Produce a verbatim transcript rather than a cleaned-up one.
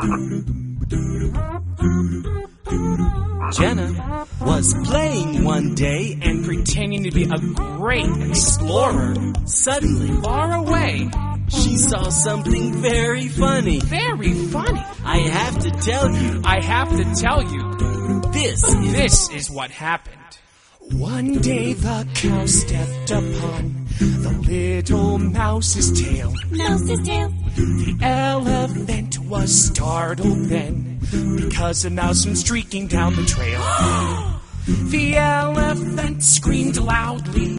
Jenna was playing one day and pretending to be a great explorer. Suddenly, Far away. she saw something very funny. Very funny. I have to tell you, I have to tell you, this is... this is what happened. One day the cow stepped upon the little mouse's tail. Mouse's tail. The elephant was startled then, because a mouse went streaking down the trail. The elephant screamed loudly.